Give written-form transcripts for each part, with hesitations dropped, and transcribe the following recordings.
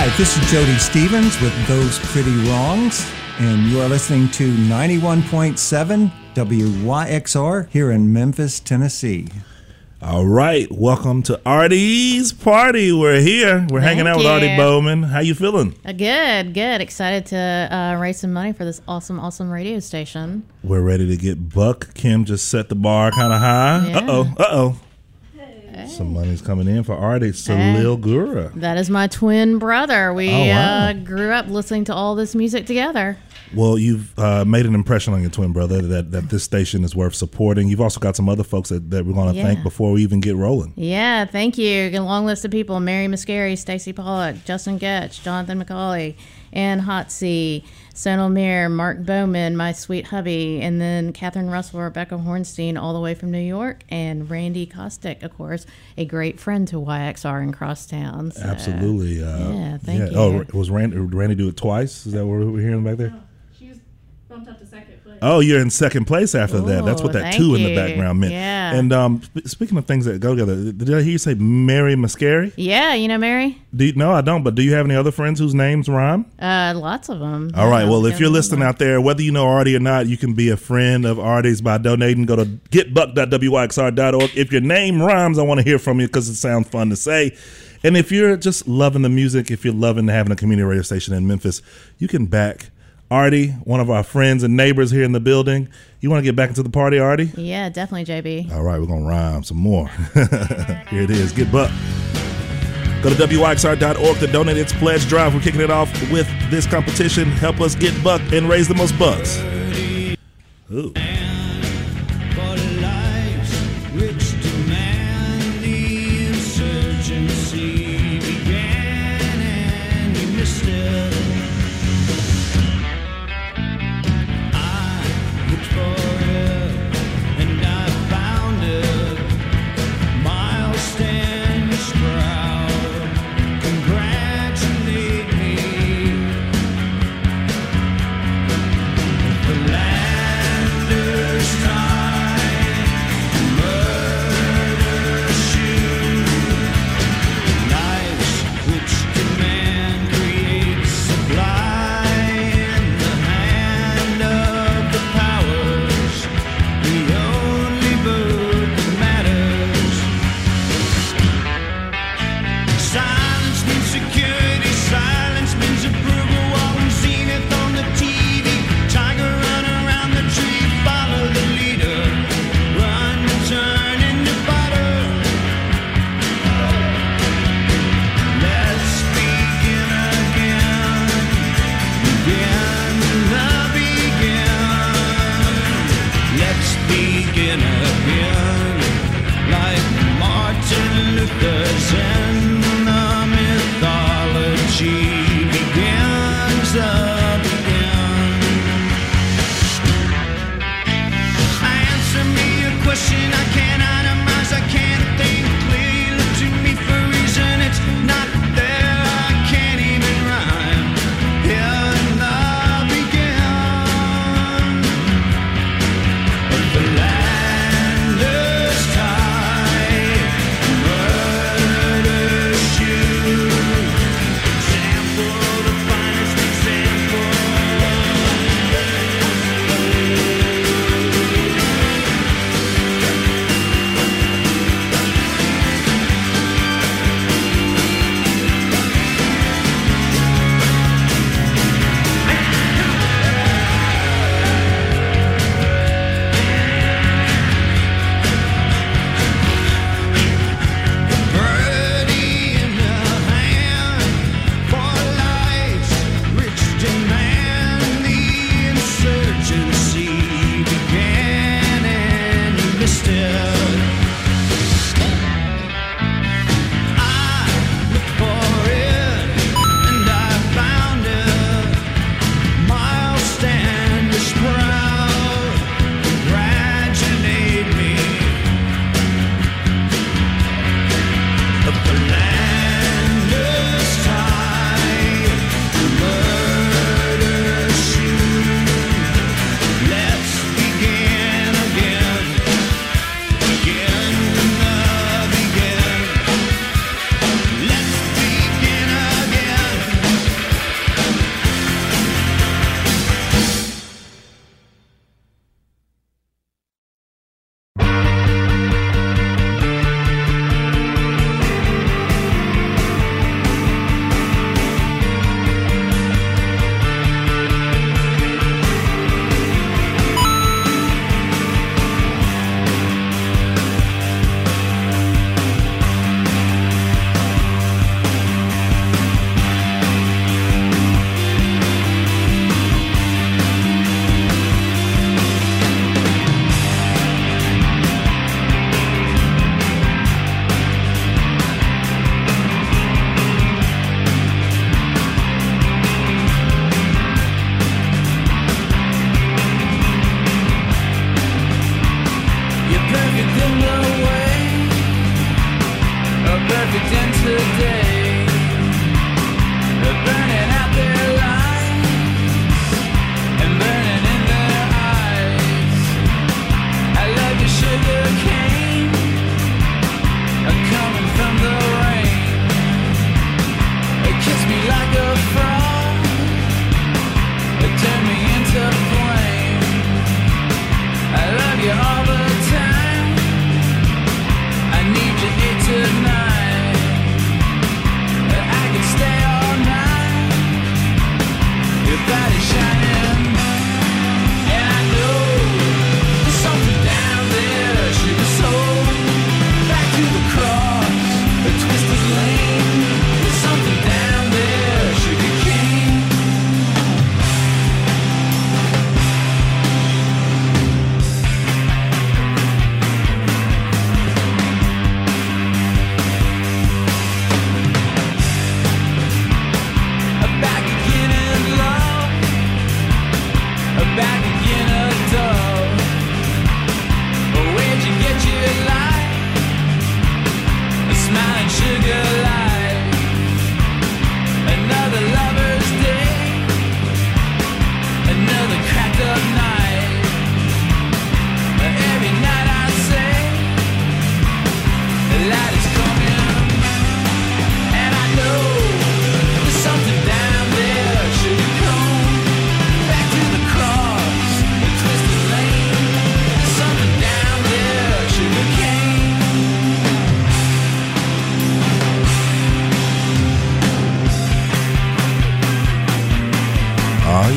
Hi, this is Jody Stevens with Those Pretty Wrongs, and you are listening to 91.7 WYXR here in Memphis, Tennessee. All right, welcome to Artie's Party. We're here. We're hanging out with Artie Bowman. How you feeling? Good. Excited to raise some money for this awesome radio station. We're ready to get buck. Kim just set the bar kind of high. Yeah. Uh-oh. Hey. Some money's coming in for Artie. Salil Gura. That is my twin brother. We wow. grew up listening to all this music together. Well, you've made an impression on your twin brother that this station is worth supporting. You've also got some other folks that we're going to thank before we even get rolling. Yeah, thank you. A long list of people: Mary Muscari, Stacey Pollock, Justin Getch, Jonathan McCauley, Ann Hotsey, Sonal Mir, Mark Bowman, my sweet hubby, and then Catherine Russell, Rebecca Hornstein, all the way from New York, and Randy Kostick, of course, a great friend to YXR in Crosstown. So, absolutely. Thank you. Oh, was Randy do it twice? Is that what we're hearing back there? No, she was bumped up to second place. Oh, you're in second place after that. That's what that thank two in you. the background meant. Yeah. And speaking of things that go together, did I hear you say Mary Muscari? Yeah, you know Mary? No, I don't. But do you have any other friends whose names rhyme? Lots of them. All right. Well, if you're listening out there, whether you know Artie or not, you can be a friend of Artie's by donating. Go to getbuck.wyxr.org. If your name rhymes, I want to hear from you because it sounds fun to say. And if you're just loving the music, if you're loving having a community radio station in Memphis, you can back Artie, one of our friends and neighbors here in the building. You want to get back into the party, Artie? Yeah, definitely, JB. All right, we're going to rhyme some more. Here it is. Get buck. Go to WYXR.org to donate. It's Pledge Drive. We're kicking it off with this competition. Help us get buck and raise the most bucks. Ooh. Like Martin Luther's in the mythology.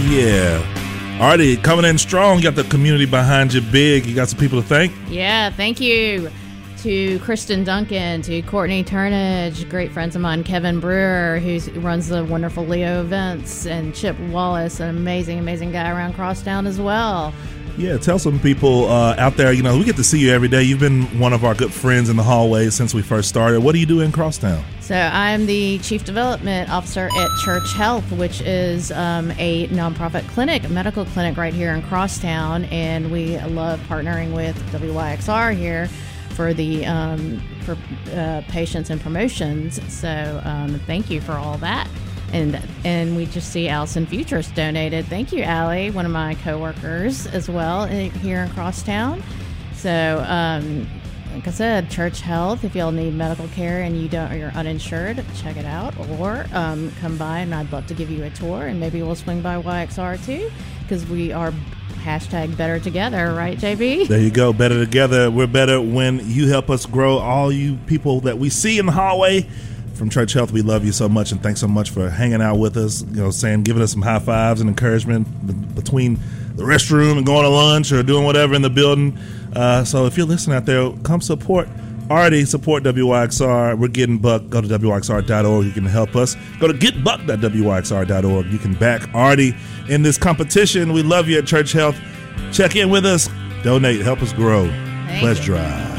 Yeah. Artie, coming in strong. You got the community behind you big. You got some people to thank? Yeah, thank you to Kristen Duncan, to Courtney Turnage, great friends of mine, Kevin Brewer, who runs the wonderful Leo events, and Chip Wallace, an amazing, amazing guy around Crosstown as well. Yeah, tell some people out there, we get to see you every day. You've been one of our good friends in the hallways since we first started. What do you do in Crosstown? So I'm the Chief Development Officer at Church Health, which is a nonprofit clinic, a medical clinic right here in Crosstown, and we love partnering with WYXR here for the patients and promotions. So thank you for all that. And we just see Allison Futures donated. Thank you, Allie, one of my coworkers as well here in Crosstown. So, like I said, Church Health. If y'all need medical care and you're uninsured, check it out, or come by and I'd love to give you a tour. And maybe we'll swing by YXR too, because we are #better together, right, JB? There you go, better together. We're better when you help us grow. All you people that we see in the hallway from Church Health, we love you so much, and thanks so much for hanging out with us, giving us some high fives and encouragement between the restroom and going to lunch or doing whatever in the building. So if you're listening out there, come support Artie, support WYXR. We're getting buck. Go to WYXR.org. You can help us. Go to getbuck.WYXR.org. You can back Artie in this competition. We love you at Church Health. Check in with us. Donate. Help us grow. Let's drive.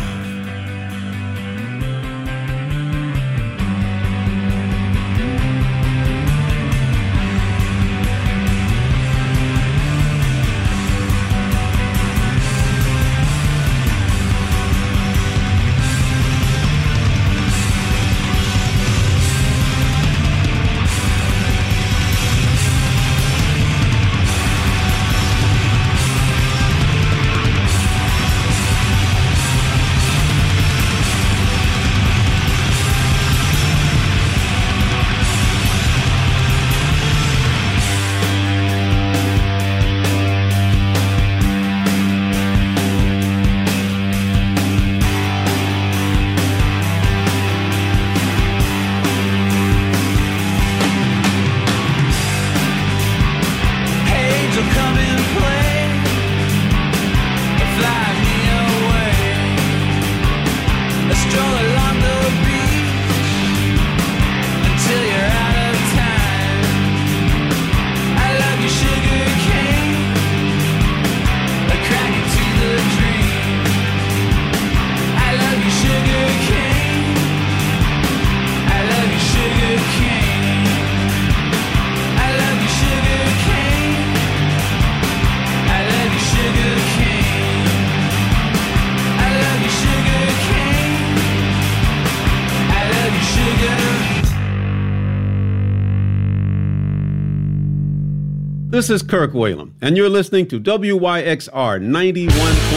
This is Kirk Whalum, and you're listening to WYXR 91.7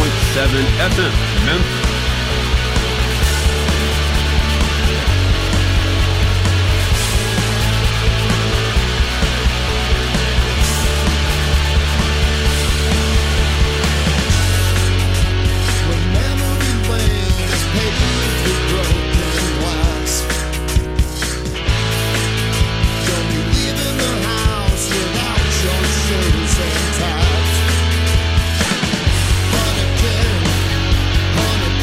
FM, Memphis. Honey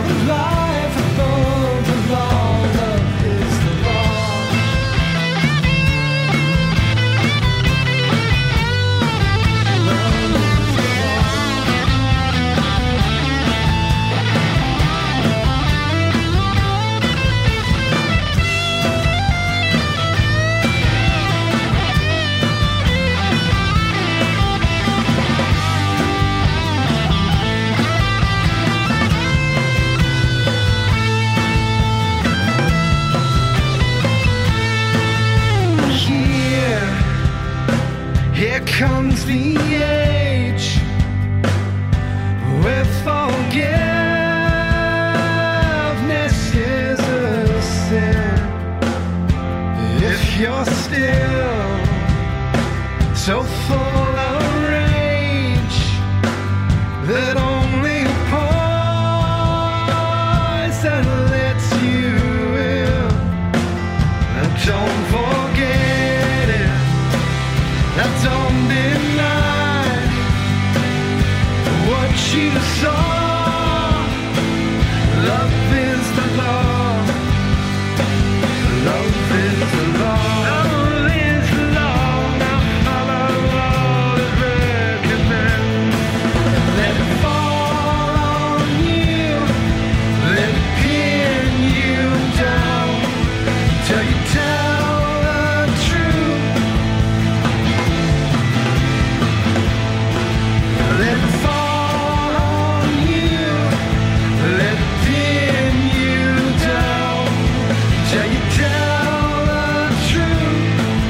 comes the age where forgiveness is a sin. If you're still so full of rage that only poison lets you in, don't forget it. Don't deny what you saw. Love is the law. Love is the law. Love is the law. Now follow all it recommends. Let it fall on you. Let it pin you down till you tell the truth. Let it fall on you, let it pin you down till you tell the truth.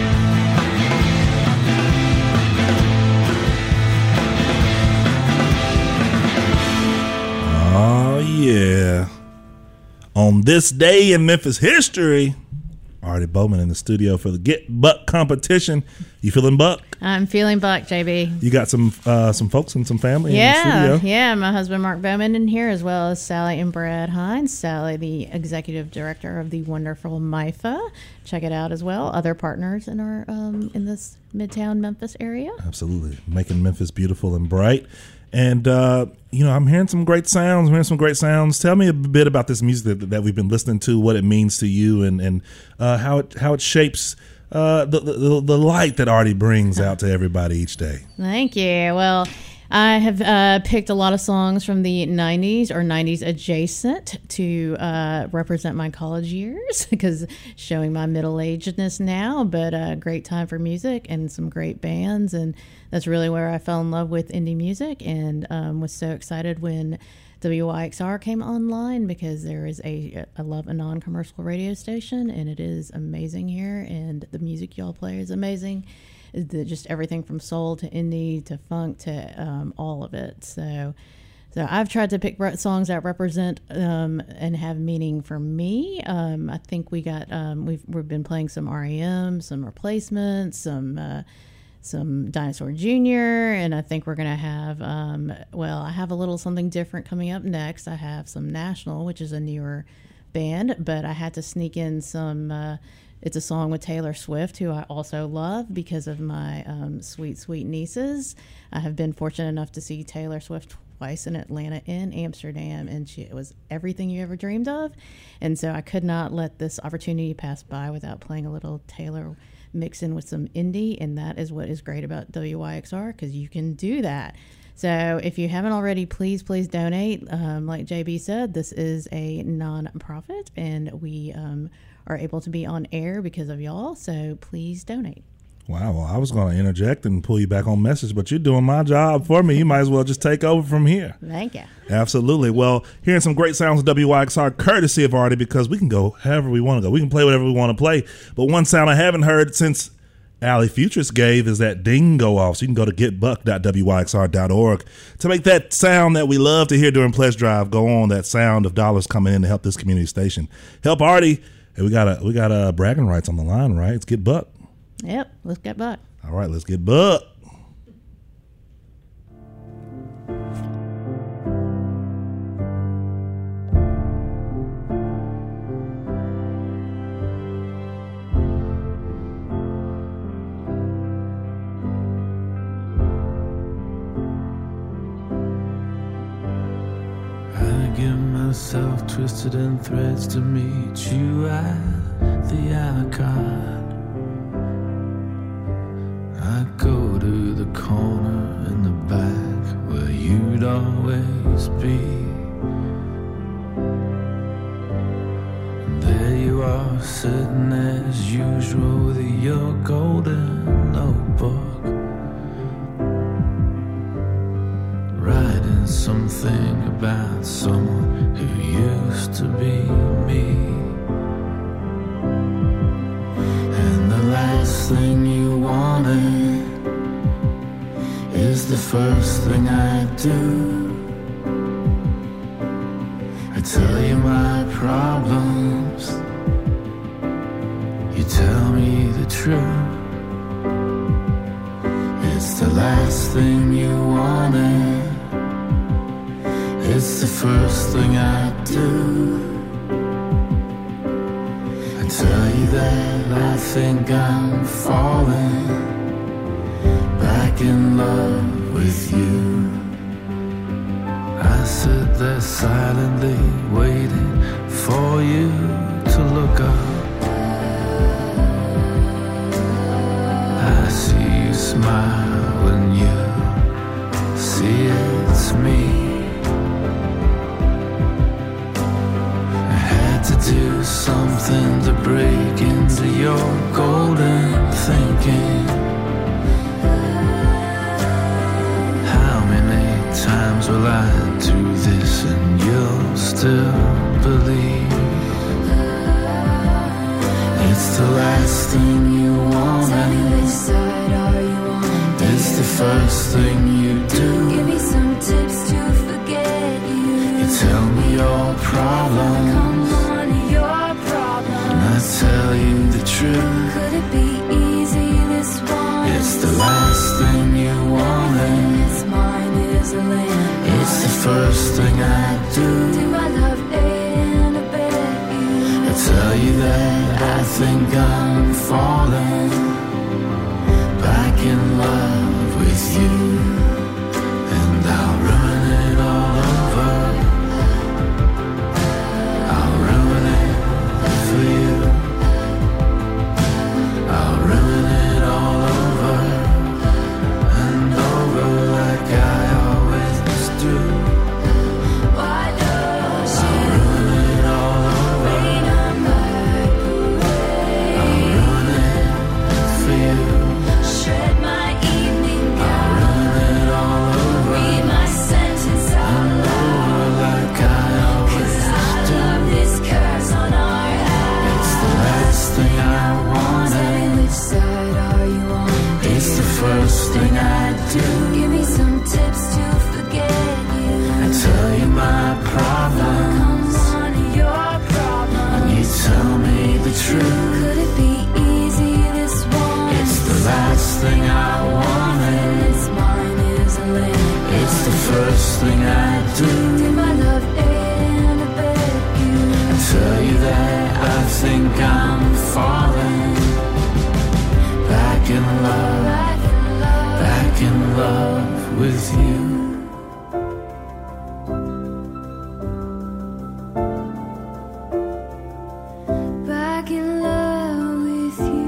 Oh, yeah. On this day in Memphis history, Artie Bowman in the studio for the Get Buck competition. You feeling buck? I'm feeling buck, JB. You got some folks and some family in the Yeah, studio? yeah. My husband, Mark Bowman, in here, as well as Sally and Brad Hines. Sally, the executive director of the wonderful MIFA. Check it out as well. Other partners in our in this Midtown Memphis area. Absolutely. Making Memphis beautiful and bright. And, I'm hearing some great sounds. Tell me a bit about this music that we've been listening to, what it means to you, and how it shapes the light that Artie brings out to everybody each day. Thank you. Well, I have picked a lot of songs from the 90s or 90s adjacent to represent my college years, because showing my middle-agedness now, but a great time for music and some great bands. And that's really where I fell in love with indie music, and was so excited when WYXR came online, because there is I love a non-commercial radio station, and it is amazing here, and the music y'all play is amazing. Just everything from soul to indie to funk to all of it. So I've tried to pick songs that represent and have meaning for me. I think we got we've been playing some REM, some Replacements, some Dinosaur Jr., and I think we're gonna have I have a little something different coming up next. I have some National, which is a newer band, but I had to sneak in some. It's a song with Taylor Swift, who I also love because of my sweet, sweet nieces. I have been fortunate enough to see Taylor Swift twice in Atlanta and Amsterdam, and it was everything you ever dreamed of. And so I could not let this opportunity pass by without playing a little Taylor mix in with some indie, and that is what is great about WYXR, because you can do that. So if you haven't already, please donate. Like JB said, this is a non-profit, and we are able to be on air because of y'all, so please donate. Wow, well, I was going to interject and pull you back on message, but you're doing my job for me. You might as well just take over from here. Thank you. Absolutely. Well, hearing some great sounds of WYXR, courtesy of Artie, because we can go however we want to go. We can play whatever we want to play. But one sound I haven't heard since Allie Futurist gave is that ding go off. So you can go to getbuck.wyxr.org to make that sound that we love to hear during Pledge Drive go on, that sound of dollars coming in to help this community station. Help Artie. Hey, we got bragging rights on the line, right? Let's get Buck. Yep, let's get Buck. All right, let's get Buck. I give myself myself twisted in threads to meet you at the icon. I go to the corner in the back where you'd always be. And there you are, sitting as usual with your golden notebook, writing something about someone who used to be me. And the last thing you wanted is the first thing I do. I tell you my problems, you tell me the truth. It's the last thing you wanted, it's the first thing I do. I tell you that I think I'm falling back in love with you. I sit there silently waiting for you to look up. I see you smile when you see it's me. To do something to break into your golden thinking. How many times will I do this and you'll still believe? It's the last thing you want. Tell me which side are you on? It's the first thing you do. Give me some tips to forget you. You tell me your problem. Come on, your problem. I tell you the truth. Could it be easy this one? It's the last thing you wanted. It's mine is a land. It's the first thing I do. Do I love and abet you? I tell you that I think I'm falling back in love with you. And I'll ruin it all over. I'll ruin it for you. I'll ruin it all over and over like I always do. Why does she I'll ruin it all over. rain on my parade? I'll ruin it for you. Shred my evening I'll gown. ruin it all over Read my sentence out and loud. over like I always 'Cause I do. love this curse on our house. It's the last thing I Tell me wanted. which side are you on? It's the first thing I do. Give me some tips to forget you. I tell you my problem, Come on, your problem. and you tell me the truth. Could it be easy this one? It's the last thing I wanted. It's mine is a land. It's the first thing I do. Did my love and abet you? I tell you that I think I'm falling back in love, Back in love. back in love with you. Back in love with you.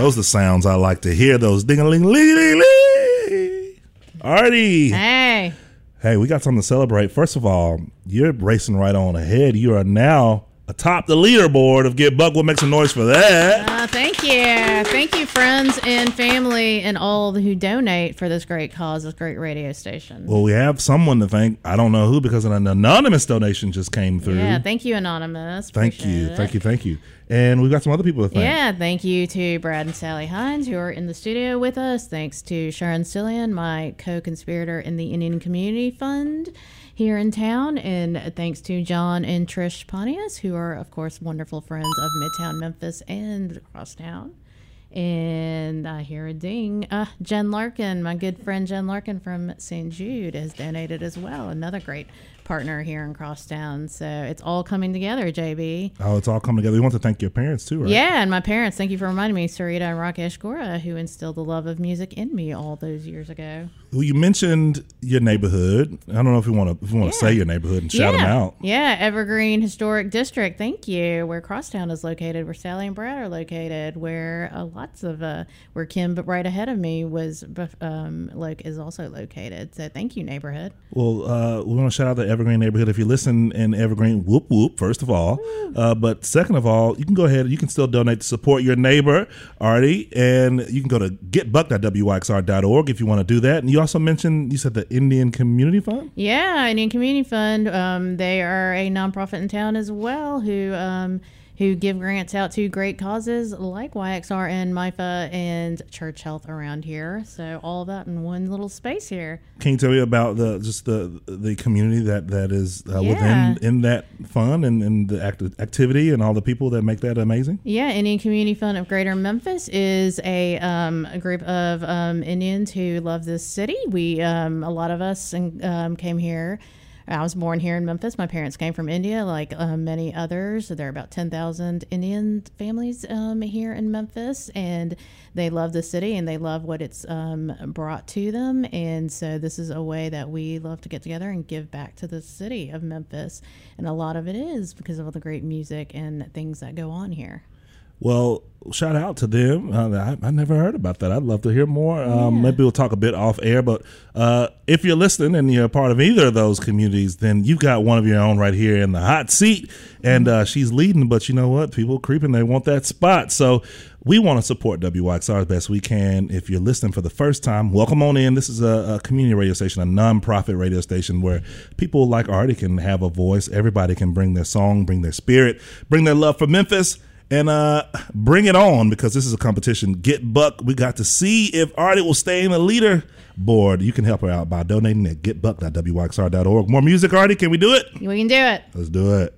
Those are the sounds I like to hear. Those ding-a-ling-ling-ling-ling. Artie. Hey. Hey, we got something to celebrate. First of all, you're racing right on ahead. You are now atop the leaderboard of Get Buck. We'll make some noise for that. Thank you. Thank you, friends and family and all who donate for this great cause, this great radio station. Well, we have someone to thank. I don't know who, because an anonymous donation just came through. Yeah, thank you, Anonymous. Thank you. Appreciate it. Thank you. And we've got some other people to thank. Yeah, thank you to Brad and Sally Hines, who are in the studio with us. Thanks to Sharon Cillian, my co-conspirator in the Indian Community Fund here in town. And thanks to John and Trish Pontius, who are, of course, wonderful friends of Midtown Memphis and Crosstown. And I hear a ding. Jen Larkin, my good friend Jen Larkin from St. Jude, has donated as well. Another great partner here in Crosstown. So it's all coming together, JB. Oh, it's all coming together. We want to thank your parents too, right? Yeah, and my parents. Thank you for reminding me, Sarita and Rakesh Gora, who instilled the love of music in me all those years ago. Well, you mentioned your neighborhood. I don't know if you want to say your neighborhood and shout them out. Yeah, Evergreen Historic District. Thank you. Where Crosstown is located, where Sally and Brad are located, where lots of where Kim, but right ahead of me, was is also located. So thank you, neighborhood. Well, we want to shout out the Evergreen neighborhood. If you listen in Evergreen, whoop whoop. First of all, but second of all, you can go ahead. You can still donate to support your neighbor, Artie, and you can go to getbuck.wyxr.org if you want to do that. And you also mentioned, you said the Indian Community Fund. Yeah, Indian Community Fund. They are a nonprofit in town as well who give grants out to great causes like YXR and MIFA and Church Health around here. So all of that in one little space here. Can you tell me about the community that is within that fund and the activity and all the people that make that amazing? Yeah, Indian Community Fund of Greater Memphis is a group of Indians who love this city. We a lot of us came here. I was born here in Memphis. My parents came from India, like many others. So there are about 10,000 Indian families here in Memphis, and they love the city and they love what it's brought to them. And so this is a way that we love to get together and give back to the city of Memphis. And a lot of it is because of all the great music and things that go on here. Well, shout out to them. I never heard about that. I'd love to hear more. Maybe we'll talk a bit off air. But if you're listening and you're a part of either of those communities, then you've got one of your own right here in the hot seat. And she's leading. But you know what? People creeping. They want that spot. So we want to support WYXR as best we can. If you're listening for the first time, welcome on in. This is a community radio station, a nonprofit radio station where people like Artie can have a voice. Everybody can bring their song, bring their spirit, bring their love for Memphis. And bring it on, because this is a competition. Get Buck. We got to see if Artie will stay in the leaderboard. You can help her out by donating at getbuck.wyxr.org. More music, Artie. Can we do it? We can do it. Let's do it.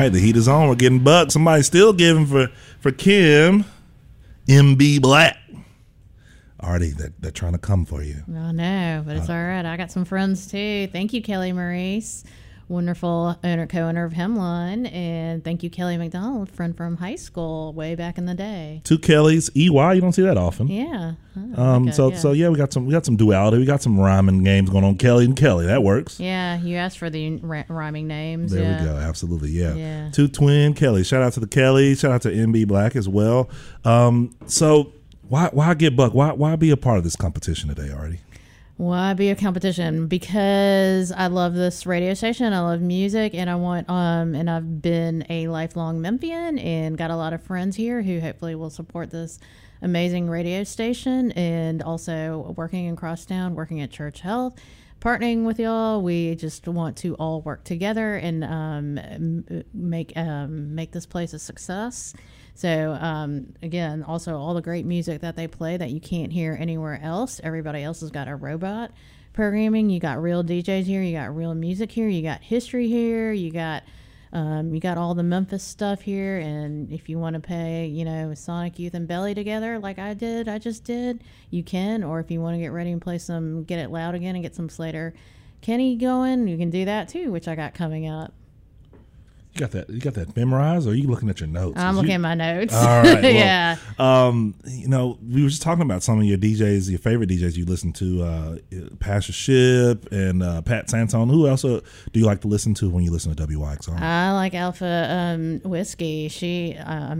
right, the heat is on. We're getting bucks. Somebody's still giving for Kim, MB Black. Artie, they're trying to come for you. I know, but it's all right. I got some friends too. Thank you, Kelly Maurice, wonderful co-owner of Hemline, and thank you, Kelly McDonald, friend from high school way back in the day. Two Kellys, EY. You don't see that often. Yeah. So we got some duality. We got some rhyming games going on. Kelly and Kelly, that works. Yeah, you asked for the rhyming names. There we go. Absolutely, yeah. Yeah. Two twin Kellys. Shout out to the Kellys. Shout out to MB Black as well. So why get buck? Why be a part of this competition today, Artie? Why be a competition? Because I love this radio station. I love music, and I want and I've been a lifelong Memphian and got a lot of friends here who hopefully will support this amazing radio station, and also working in Crosstown, working at Church Health, partnering with y'all. We just want to all work together and make this place a success. So, again, also all the great music that they play that you can't hear anywhere else. Everybody else has got a robot programming. You got real DJs here. You got real music here. You got history here. You got all the Memphis stuff here. And if you want to pay, Sonic Youth and Belly together like I just did, you can. Or if you want to get ready and play Get It Loud again and get some Slater Kenny going, you can do that too, which I got coming up. You got that memorized, or are you looking at your notes? I'm looking at my notes. All right. Well, yeah. We were just talking about some of your DJs, your favorite DJs you listen to, Pastor Ship and Pat Santone. Who else do you like to listen to when you listen to WYXR? I like Alpha Whiskey. She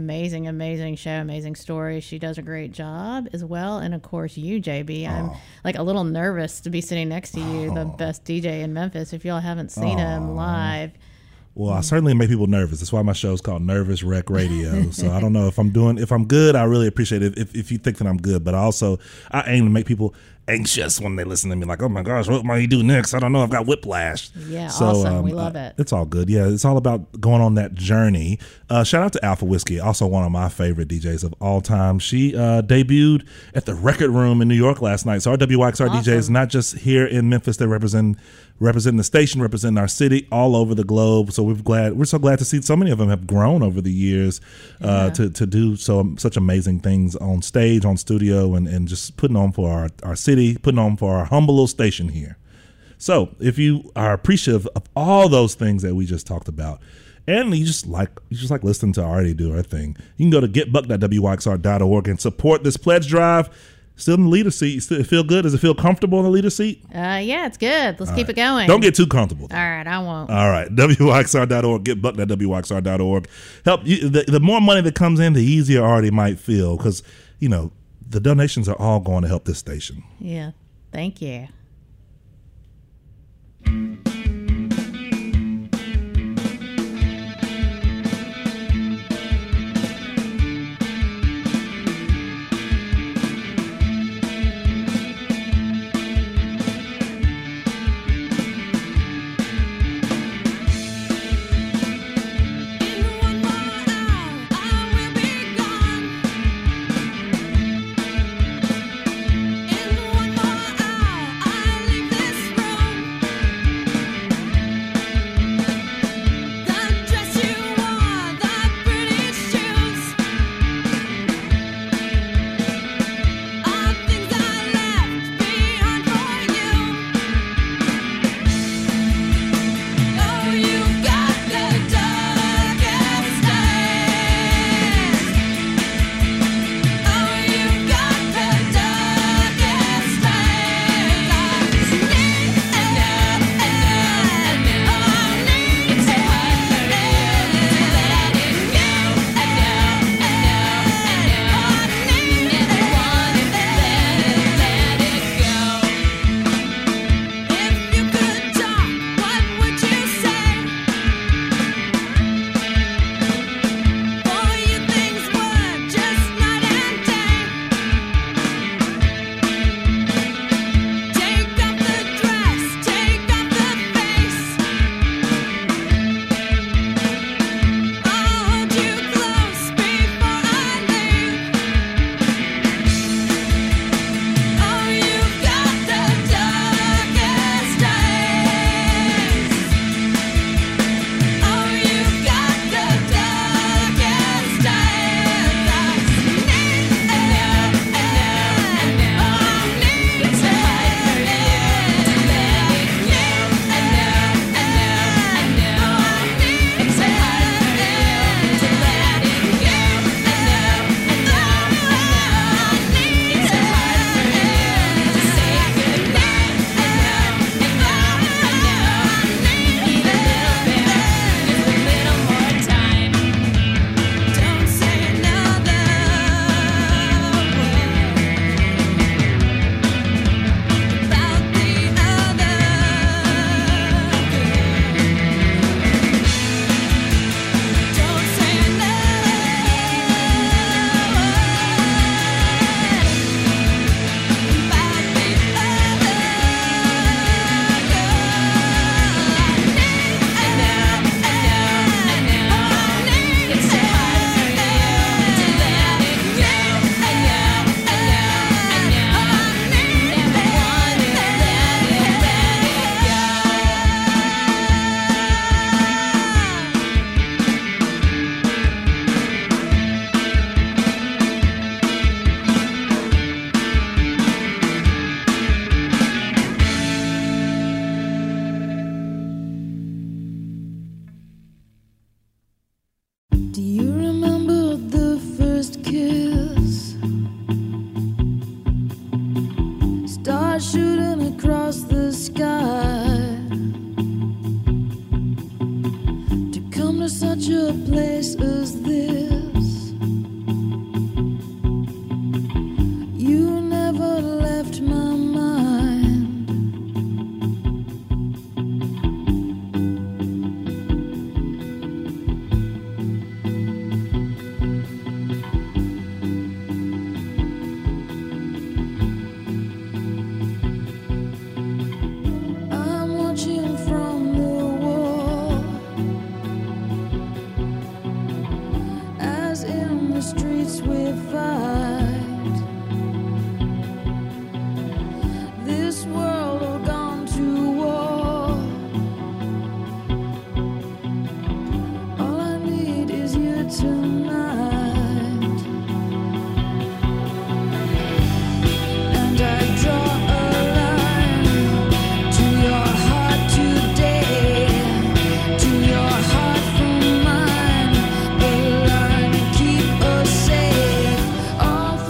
amazing show, amazing story. She does a great job as well. And of course you, JB. I'm like a little nervous to be sitting next to you, the best DJ in Memphis. If y'all haven't seen him live. Well, I certainly make people nervous. That's why my show is called Nervous Wreck Radio. So I don't know if I'm good. I really appreciate it if you think that I'm good. But I aim to make people anxious when they listen to me, like, oh my gosh, what might he do next? I don't know. I've got whiplash. Yeah, so, awesome. We love it. It's all good. Yeah, it's all about going on that journey. Shout out to Alpha Whiskey, also one of my favorite DJs of all time. She debuted at the Record Room in New York last night. So our WYXR DJs, not just here in Memphis, they representing the station, representing our city all over the globe. So we're so glad to see so many of them have grown over the years to do such amazing things on stage, on studio, and just putting on for our city, putting on for our humble little station here. So if you are appreciative of all those things that we just talked about, and you just like listening to Artie do her thing, you can go to getbuck.wyxr.org and support this pledge drive. Still in the leader seat. Still feel good? Does it feel comfortable in the leader seat? Yeah, it's good. Let's keep it going. Don't get too comfortable, though. All right, I won't. All right, WYXR.org. Getbuck.wyxr.org. Help you. The more money that comes in, the easier Artie might feel, because the donations are all going to help this station. Yeah, thank you. In one more hour, I leave this room. as we fight. This world all gone to war. All I need is you tonight. And I draw a line to your heart today, to your heart from mine. The line to keep us safe all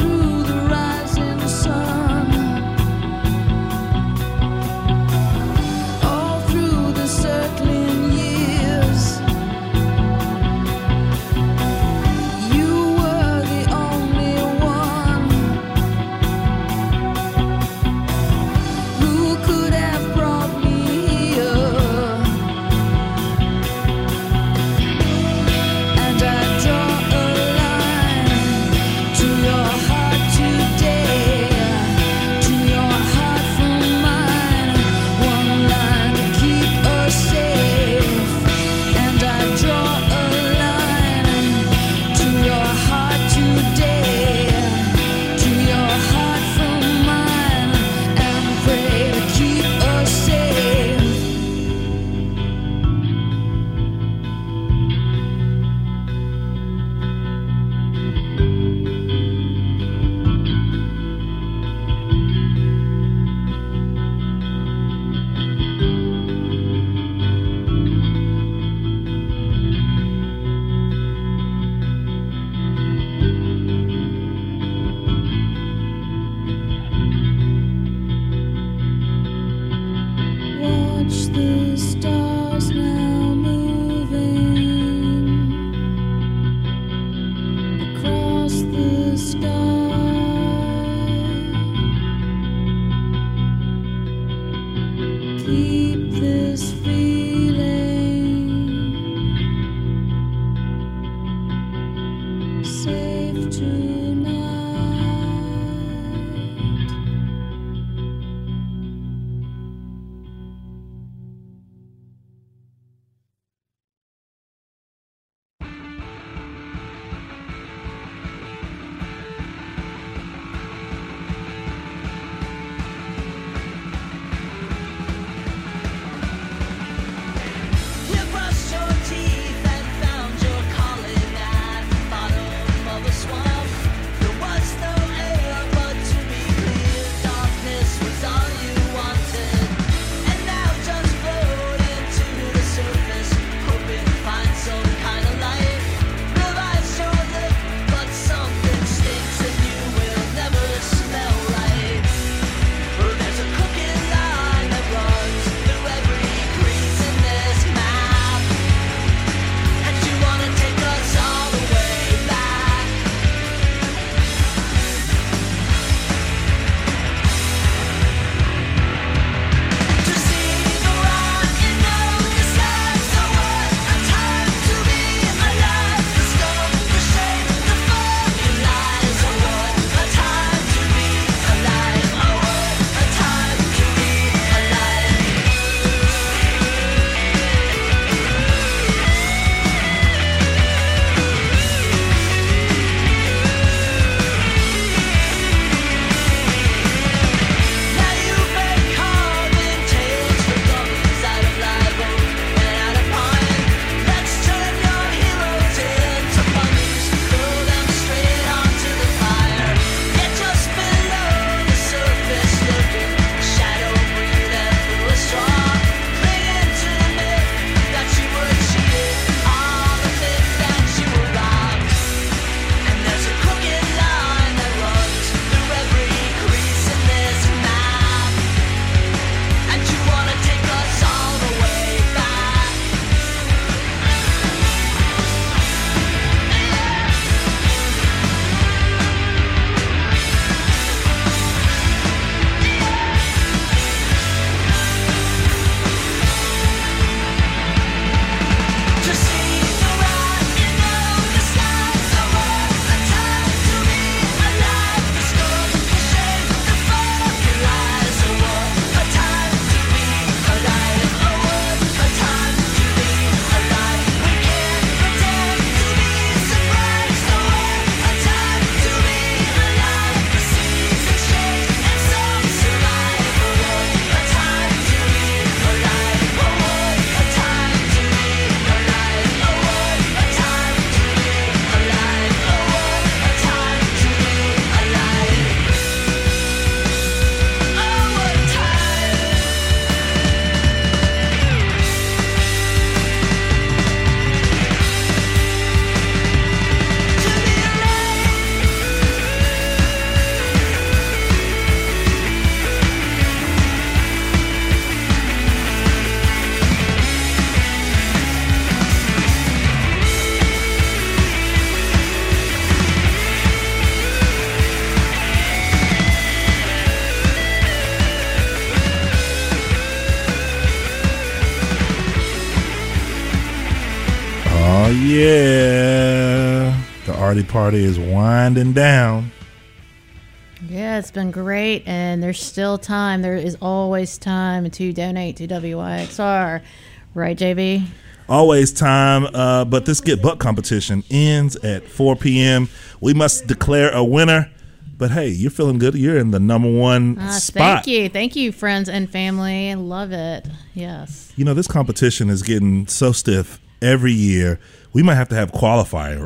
Artie Party is winding down. Yeah, it's been great, and there's still time. There is always time to donate to WYXR. Right, JB? Always time, but this Get Buck competition ends at 4 p.m. We must declare a winner. But hey, you're feeling good. You're in the number one spot. Thank you, friends and family. I love it. Yes. You know, this competition is getting so stiff every year. We might have to have qualifying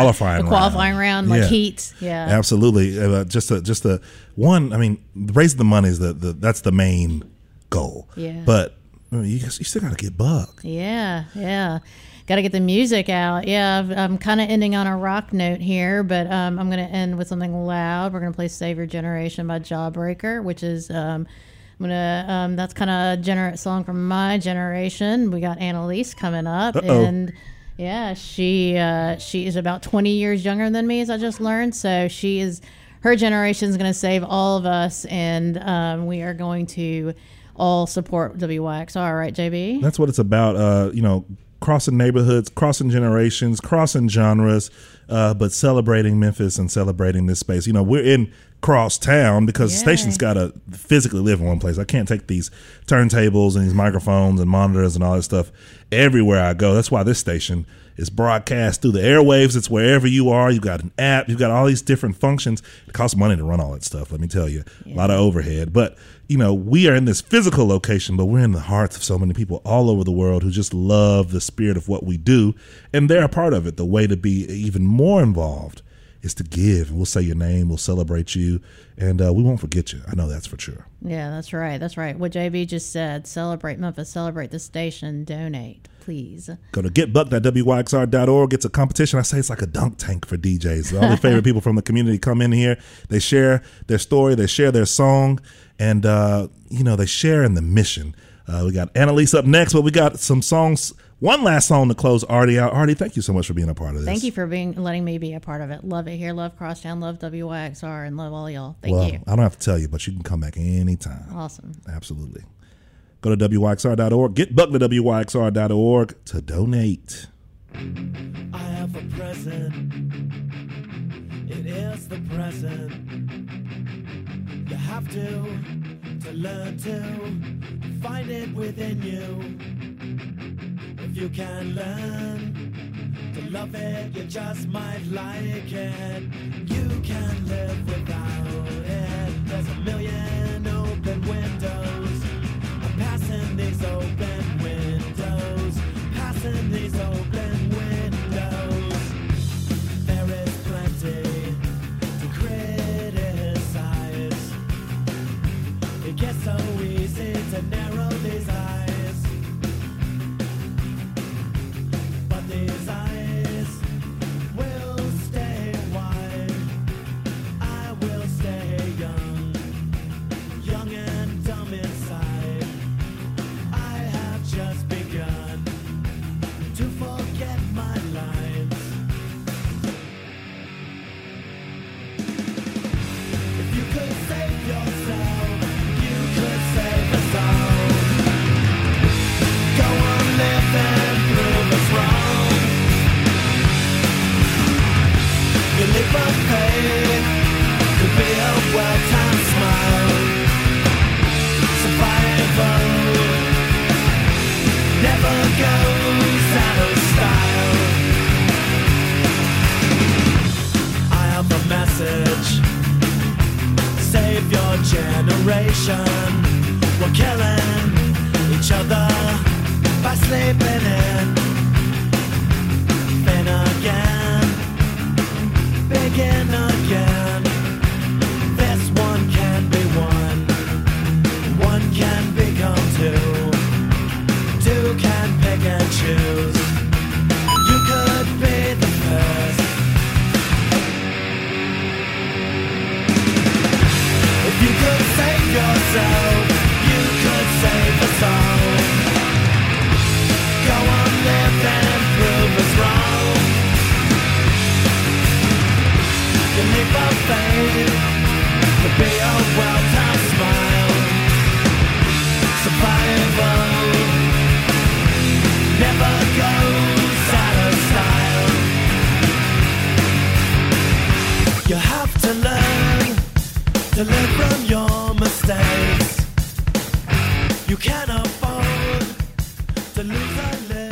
round, like heats. Yeah, absolutely. Just a one. I mean, raising the money is that's the main goal. Yeah, but you still got to get Buck. Yeah. Got to get the music out. Yeah, I'm kind of ending on a rock note here, but I'm going to end with something loud. We're going to play "Save Your Generation" by Jawbreaker, which is that's kind of a generate song from my generation. We got Annalise coming up, and yeah, she is about 20 years younger than me, as I just learned. So her generation is going to save all of us, and we are going to all support WYXR, right, JB? That's what it's about. Crossing neighborhoods, crossing generations, crossing genres, but celebrating Memphis and celebrating this space. We're in cross town because the station's got to physically live in one place. I can't take these turntables and these microphones and monitors and all that stuff everywhere I go. That's why this station is broadcast through the airwaves. It's wherever you are. You've got an app. You've got all these different functions. It costs money to run all that stuff, let me tell you. A lot of overhead. But, we are in this physical location, but we're in the hearts of so many people all over the world who just love the spirit of what we do. And they're a part of it. The way to be even more involved is to give. We'll say your name. We'll celebrate you. And we won't forget you. I know that's for sure. Yeah, that's right. That's right. What JB just said, celebrate Memphis, celebrate the station, donate, please. Go to getbuck.wyxr.org. It's a competition. I say it's like a dunk tank for DJs. All the favorite people from the community come in here. They share their story. They share their song. And, they share in the mission. We got Annalise up next, but we got some songs. One last song to close Artie out. Artie, thank you so much for being a part of this. Thank you for letting me be a part of it. Love it here. Love Crosstown. Love WYXR. And love all y'all. Thank you. I don't have to tell you, but you can come back anytime. Awesome. Absolutely. Go to WYXR.org. Get Buck to WYXR.org to donate. I have a present. It is the present. You have to learn to find it within you. If you can learn to love it, you just might like it. You can live without it. There's a million open windows. I'm passing these open windows. Passing these open windows. There is plenty to criticize. It gets so easy to narrow these eyes. But these eyes will stay wide. I will stay young. Young and dumb inside. I have just begun to forget my lines. If you could save yourself, you could save us all. Go on living, prove us wrong. You live for faith, could be a well-timed smile. Survival never goes out of style. I have a message. Save your generation. We're killing each other by sleeping in. Then again, begin again. This one can be one. One can become two. Two can pick and choose. You could be the first. If you could save yourself, you could save us all. Go on, live and prove us wrong. You live for faith, to be a well-timed smile. Survival never goes out of style. to learn from your mistakes. You can't afford to lose a little.